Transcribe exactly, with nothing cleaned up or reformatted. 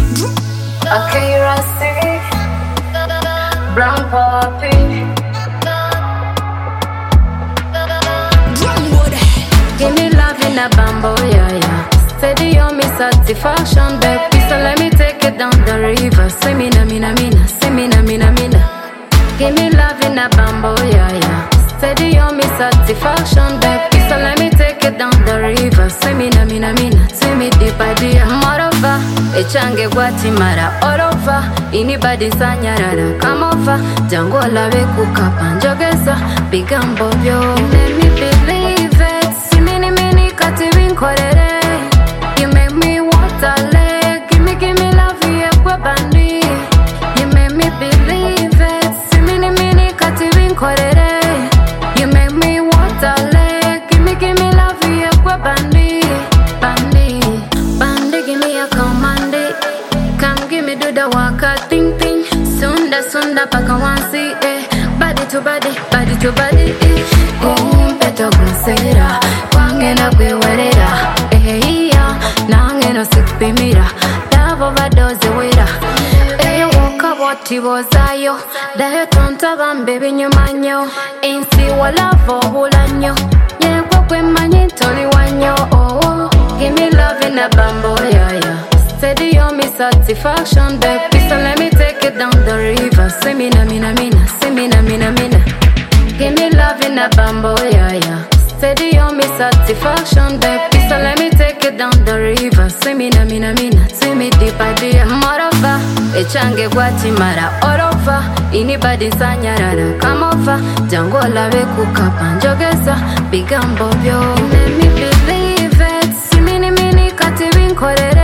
Akira City, Brown Poppy. Give me love in a bamboo, yeah, yeah. Steady on me satisfaction, baby. So let me take it down the river. Say me na, me na, me na, say me na, me na, me na. Give me love in a bamboo, yeah, yeah. Steady on me satisfaction, baby. So let me take it down the river. Say me na, me na, me na, say me deep idea. Moreover, echange Guatemala all over. Anybody sanyarara come over. Jango lawe kukapa njogeza bigambo byo. Let me believe it. Simini mini kati vinkorere. You make me water leg. Give me, give me love ye kwa bandi. You make me believe it. Simini mini kati vinkorere. You make me water leg. Give me, give me love ye kwa bandi. Bandi, bandi, give me a command. Come give me do the waka ting ting. Sunda sunda paka wansi eh. Body to body, body to body eh. Kumpeto kunsera. Wangena kwe werera eh yeah. Nangeno sikpimira. Love overdose wera. Eh woka wati bozayo. Dayo tonta bambebi nyumanyo. Insi walavo bulanyo. Nye kwa kwe manyi toli wanyo. Oh, give me love in a bamboo, yeah, yeah. Steady on me satisfaction, baby. So let me take it down the river. Say me na, me na, me na, say me na, me na, me na. Give me love in a bamboo, yeah, yeah. Steady on me satisfaction, baby. So let me take it down the river. Say me na, me na, me na, say me deep idea. Moreover, echange Guatemala all over. Anybody sanyarara come over. Jango lawe kukapa njogeza bigambo byo. Let me believe it. Simini mini kati vinkorere.